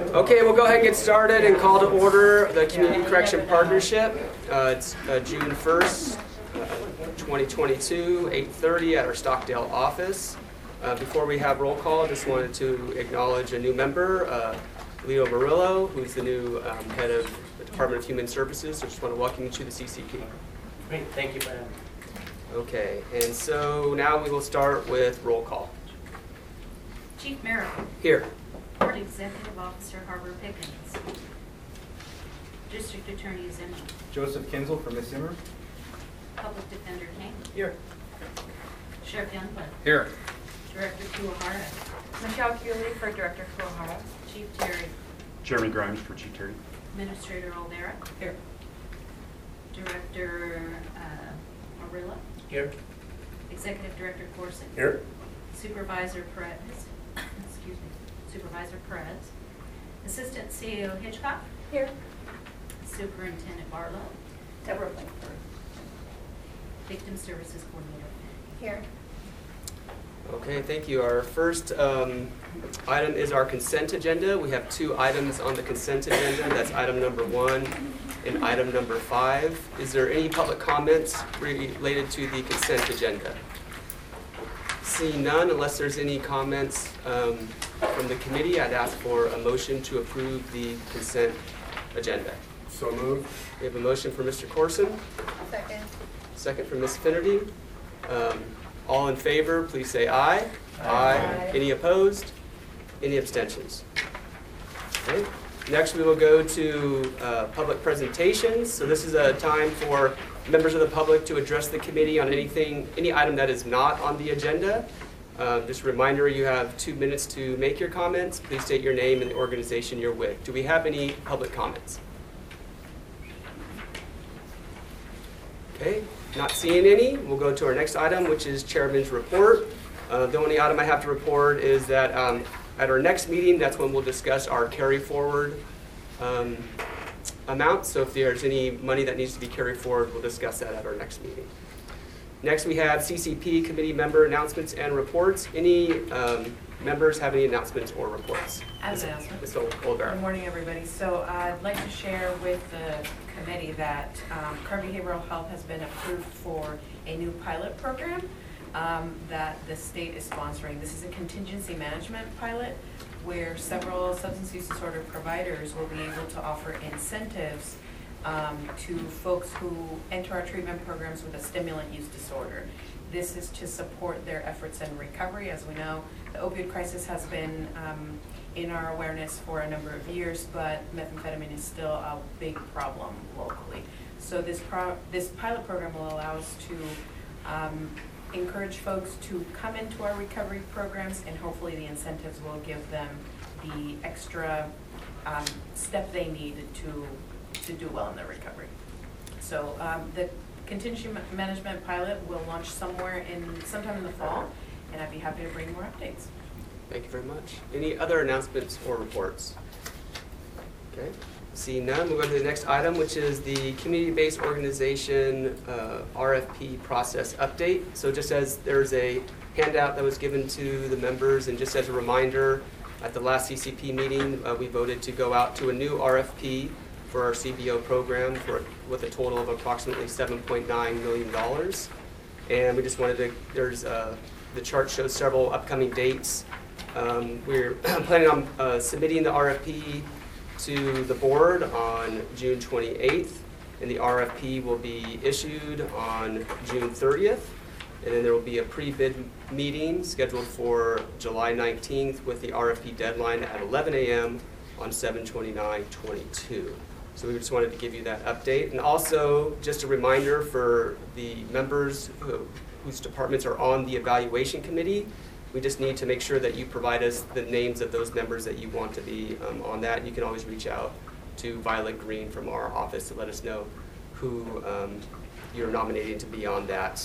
Okay, we'll go ahead and get started and call to order the Community Correction Partnership. It's June 1st, 2022, 8:30 at our Stockdale office. Before we have roll call, I just wanted to acknowledge a new member, Leo Murillo, who's the new head of the Department of Human Services. I just want to welcome you to the CCP. Great, thank you, Brad. Okay, and so now we will start with roll call. Chief Merrill. Here. Board Executive Officer Harbor Pickens. District Attorney Zimmer. Joseph Kinzel for Ms. Zimmer. Public Defender King. Here. Sheriff Youngblood. Here. Director Kuwahara. Michelle Cooley for Director Kuwahara. Chief Terry. Jeremy Grimes for Chief Terry. Administrator Aldera. Here. Director Marilla. Here. Executive Director Corson. Here. Supervisor Perez. Excuse me. Supervisor Perez. Assistant CEO Hitchcock. Here. Superintendent Barlow. Deborah Blankford. Victim Services Coordinator. Here. Okay, thank you. Our first item is our consent agenda. We have two items on the consent agenda. That's item number 1 and item number 5. Is there any public comments related to the consent agenda? Seeing none, unless there's any comments from the committee, I'd ask for a motion to approve the consent agenda. So moved. We have a motion for Mr. Corson, Second. second from Ms. Finnerty. All in favor, please say aye. Aye. Any opposed? Any abstentions? Okay. Next, we will go to public presentations. So this is a time for members of the public to address the committee on any item that is not on the agenda. Just a reminder, you have 2 minutes to make your comments. Please state your name and the organization you're with. Do we have any public comments? Okay, not seeing any. We'll go to our next item, which is Chairman's report. The only item I have to report is that at our next meeting, that's when we'll discuss our carry forward amount. So if there's any money that needs to be carried forward, we'll discuss that at our next meeting. Next, we have CCP committee member announcements and reports. Any members have any announcements or reports? I have an announcement. Ms. Olvera. Good morning, everybody. So I'd like to share with the committee that Car Behavioral Health has been approved for a new pilot program that the state is sponsoring. This is a contingency management pilot where several substance use disorder providers will be able to offer incentives to folks who enter our treatment programs with a stimulant use disorder. This is to support their efforts in recovery. As we know, the opioid crisis has been in our awareness for a number of years, but methamphetamine is still a big problem locally. So this pilot program will allow us to encourage folks to come into our recovery programs, and hopefully the incentives will give them the extra step they need to do well in their recovery. So the contingency management pilot will launch sometime in the fall, and I'd be happy to bring more updates. Thank you very much. Any other announcements or reports? Okay. Seeing none, we'll go to the next item, which is the community-based organization RFP process update. So just as there's a handout that was given to the members, and just as a reminder, at the last CCP meeting, we voted to go out to a new RFP for our CBO program with a total of approximately $7.9 million. And we just wanted to, the chart shows several upcoming dates. We're planning on submitting the RFP to the board on June 28th, and the RFP will be issued on June 30th, and then there will be a pre-bid meeting scheduled for July 19th with the RFP deadline at 11 a.m. on 7/29/22. So we just wanted to give you that update. And also, just a reminder for the members whose departments are on the evaluation committee, we just need to make sure that you provide us the names of those members that you want to be on that. You can always reach out to Violet Green from our office to let us know who you're nominating to be on that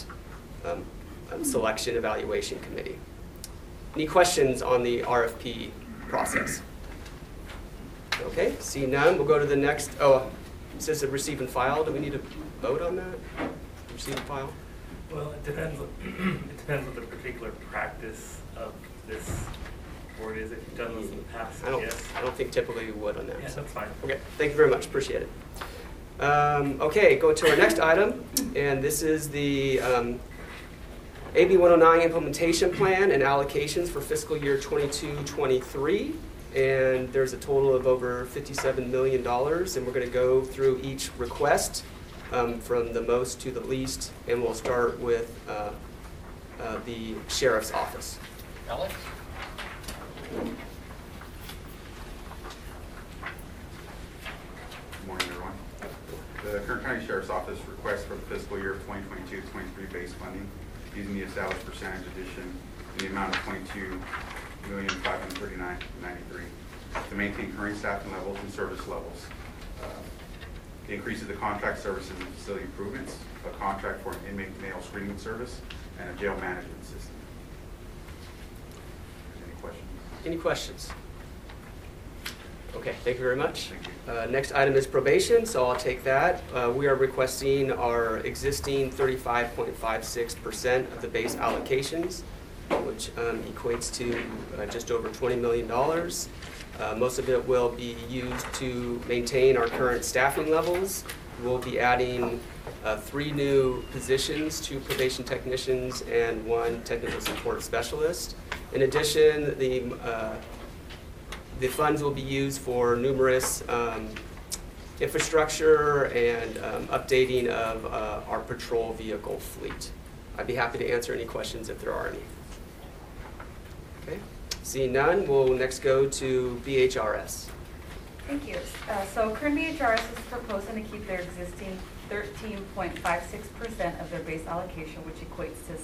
selection evaluation committee. Any questions on the RFP process? Okay, see none, we'll go to the next. Oh, it says to receive and file. Do we need to vote on that? Receive and file? Well, it depends on the particular practice of this board is if you've done those in the past. I Yes. don't think typically we would on that. Yes, so. that's fine. Okay, thank you very much, appreciate it. Okay, go to our next item, and this is the AB 109 implementation plan and allocations for fiscal year 22-23. And there's a total of over $57 million, and we're going to go through each request from the most to the least, and we'll start with the sheriff's office. Alex? Good morning, everyone. The Kern County Sheriff's Office requests for the fiscal year of 2022-23 base funding using the established percentage addition in the amount of $22,539,093 to maintain current staffing levels and service levels. The increase of the contract services and facility improvements, a contract for an inmate mail screening service, and a jail management system. Any questions? Any questions? Okay, thank you very much. Thank you. Next item is probation, so I'll take that. We are requesting our existing 35.56% of the base allocations, which equates to just over $20 million. Most of it will be used to maintain our current staffing levels. We'll be adding 3 new positions, 2 probation technicians and 1 technical support specialist. In addition, the funds will be used for numerous infrastructure and updating of our patrol vehicle fleet. I'd be happy to answer any questions if there are any. Okay. Seeing none, we'll next go to BHRS. Thank you. So Kern BHRS is proposing to keep their existing 13.56% of their base allocation, which equates to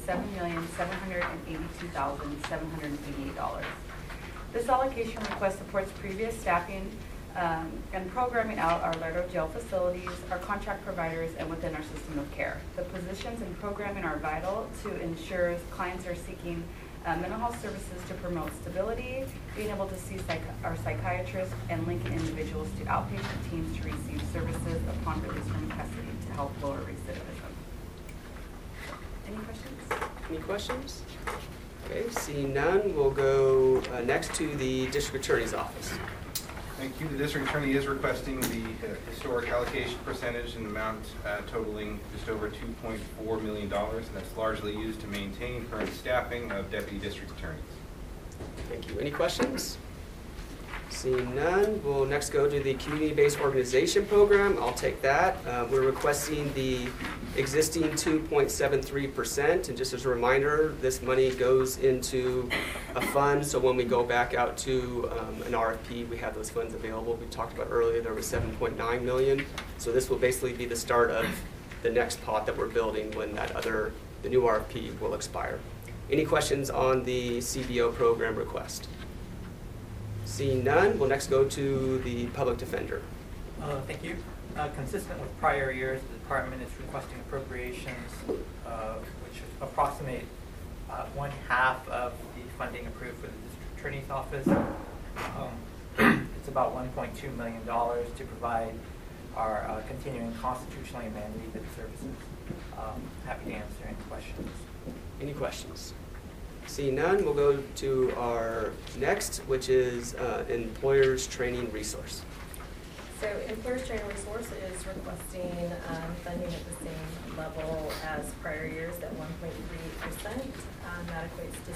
$7,782,788. This allocation request supports previous staffing and programming out our Lerdo jail facilities, our contract providers, and within our system of care. The positions and programming are vital to ensure clients are seeking mental health services to promote stability, being able to see our psychiatrists, and linking individuals to outpatient teams to receive services upon release from custody to help lower recidivism. Any questions? Any questions? Okay, seeing none, we'll go next to the district attorney's office. Thank you. The district attorney is requesting the historic allocation percentage in amount totaling just over $2.4 million, and that's largely used to maintain current staffing of deputy district attorneys. Thank you. Any questions? Seeing none, we'll next go to the community-based organization program. I'll take that. We're requesting the existing 2.73%, and just as a reminder, this money goes into a fund, so when we go back out to an RFP, we have those funds available. We talked about earlier there was $7.9 million, so this will basically be the start of the next pot that we're building when the new RFP will expire. Any questions on the CBO program request? Seeing none, we'll next go to the public defender. Thank you. Consistent with prior years, the department is requesting appropriations which approximate 1/2 of the funding approved for the district attorney's office. It's about $1.2 million to provide our continuing constitutionally mandated services. Happy to answer any questions. Any questions? Seeing none, we'll go to our next, which is Employers Training Resource. So Employers Training Resource is requesting funding at the same level as prior years at 1.38%. That equates to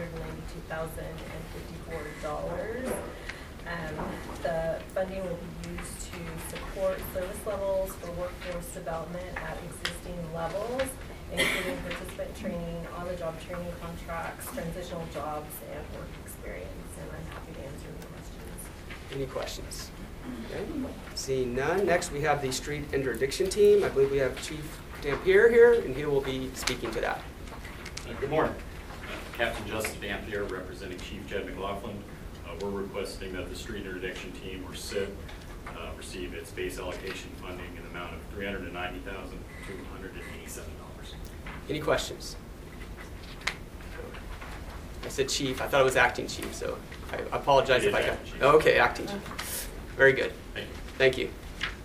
$792,054. The funding will be used to support service levels for workforce development at existing levels, including participant training, on-the-job training contracts, transitional jobs, and work experience. And I'm happy to answer any questions. Any questions? Okay. Seeing none, next we have the street interdiction team. I believe we have Chief Dampier here, and he will be speaking to that. Good morning. Captain Justin Dampier representing Chief Jed McLaughlin. We're requesting that the street interdiction team, or SIP, receive its base allocation funding in the amount of $390,287. Any questions? I said chief. I thought it was acting chief, so I apologize if I got. Acting chief. Okay, acting chief. Very good. Thank you.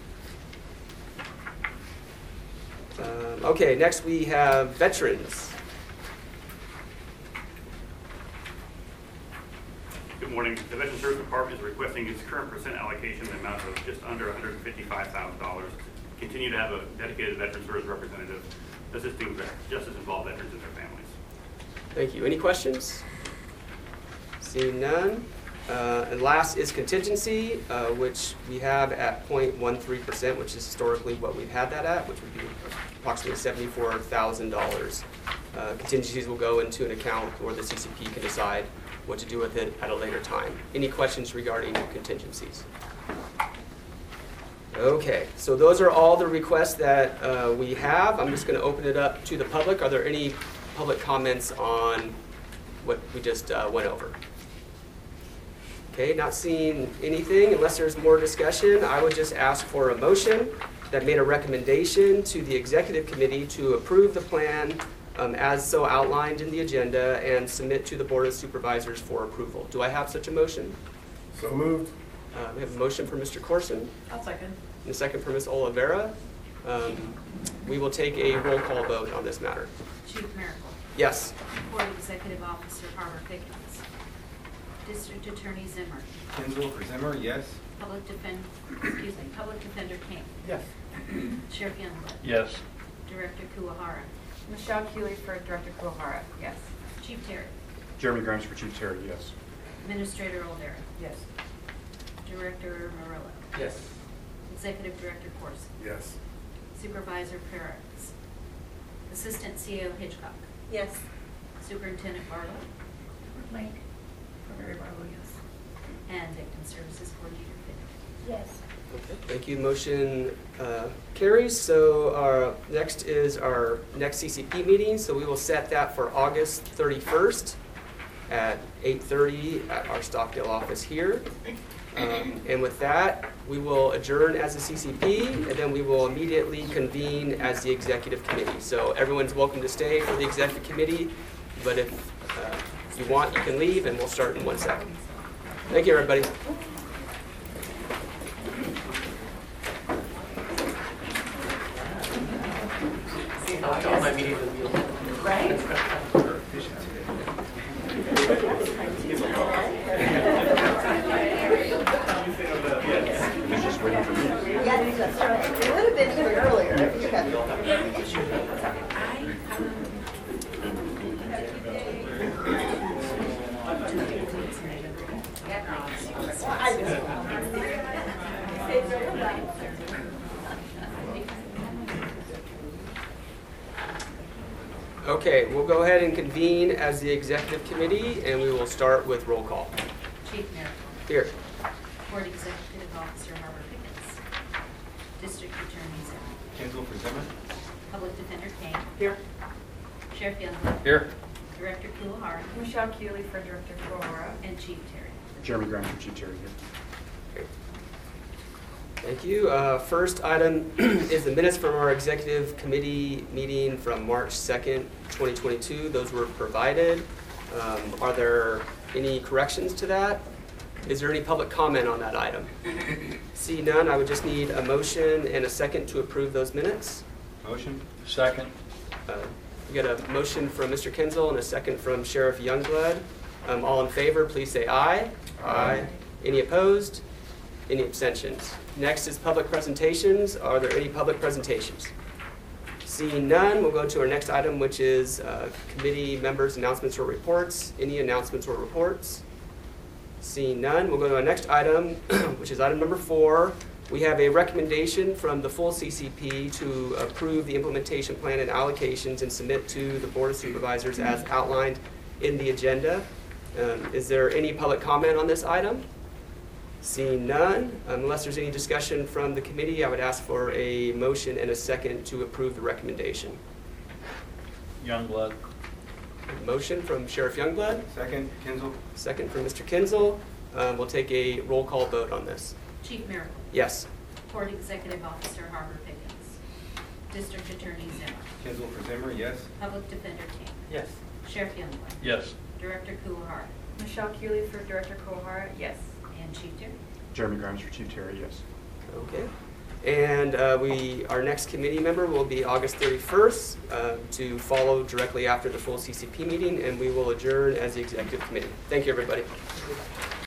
Thank you. Okay, next we have veterans. Good morning. The Veteran Service Department is requesting its current percent allocation in the amount of just under $155,000. Continue to have a dedicated Veteran Service representative assisting justice-involved veterans and their families. Thank you. Any questions? Seeing none. And last is contingency, which we have at 0.13%, which is historically what we've had that at, which would be approximately $74,000. Contingencies will go into an account where the CCP can decide what to do with it at a later time. Any questions regarding contingencies? Okay, so those are all the requests that we have. I'm just going to open it up to the public. Are there any public comments on what we just went over? Okay, not seeing anything. Unless there's more discussion, I would just ask for a motion that made a recommendation to the executive committee to approve the plan as so outlined in the agenda and submit to the Board of Supervisors for approval. Do I have such a motion? So moved. We have a motion for Mr. Corson I'll second. and a second for Ms. Oliveira. We will take a roll call vote on this matter. Chief Miracle. Yes. Board Executive Officer Harbor Pickens. District Attorney Zimmer. Kinsel for Zimmer, yes. Public Defender King. Yes. Sheriff Youngblood. Yes. Director Kuwahara. Michelle Keeley for Director Kuwahara, yes. Chief Terry. Jeremy Grimes for Chief Terry, yes. Administrator Olvera. Yes. Director Morello. Yes. Executive Director Corson. Yes. Supervisor Perez. Assistant CEO Hitchcock. Yes. Superintendent Barlow. Mike. Very Barlow, yes. And Victim Services Coordinator Fitt. Yes. Okay, thank you. Motion carries. So our next is our next CCP meeting. So we will set that for August 31st at 8:30 at our Stockdale office here. And with that, we will adjourn as a CCP, and then we will immediately convene as the executive committee. So everyone's welcome to stay for the executive committee, but if you want, you can leave, and we'll start in 1 second. Thank you, everybody. Yes, that's right. It would have been here earlier if you had. Okay, we'll go ahead and convene as the executive committee, and we will start with roll call. Chief Miracle. Here. Board Executive Officer Harbor Pickens. District Attorney Zimmer. Kinsel for Zimmer. Public Defender King. Here. Sheriff Youngblood. Here. Director Kuwahara. Michelle Keeley for Director Kuwahara. And Chief Terry. Jeremy Grimes for Chief Terry, here. Okay. Thank you. First item is the minutes from our executive committee meeting from March 2nd, 2022. Those were provided. Are there any corrections to that? Is there any public comment on that item? See none, I would just need a motion and a second to approve those minutes. Motion. Second. We got a motion from Mr. Kinsel and a second from Sheriff Youngblood. All in favor, please say aye. Aye. Any opposed? Any abstentions? Next is public presentations. Are there any public presentations? Seeing none, we'll go to our next item, which is committee members' announcements or reports. Any announcements or reports? Seeing none, we'll go to our next item, which is item number 4. We have a recommendation from the full CCP to approve the implementation plan and allocations and submit to the Board of Supervisors as outlined in the agenda. Is there any public comment on this item? Seeing none, unless there's any discussion from the committee, I would ask for a motion and a second to approve the recommendation. Youngblood. Motion from Sheriff Youngblood, Second, Kinsel. second from Mr. Kinsel. We'll take a roll call vote on this. Chief Miracle. Yes. Board Executive Officer Harbor Pickens. District Attorney Zimmer. Kinsel for Zimmer, yes. Public Defender King. Yes. Sheriff Youngblood. Yes. Director Kuwahara. Michelle Keeley for Director Kuwahara, yes. And Chief Terry. Jeremy Grimes for Chief Terry, yes. Okay. And our next committee member will be August 31st to follow directly after the full CCP meeting, and we will adjourn as the executive committee. Thank you, everybody.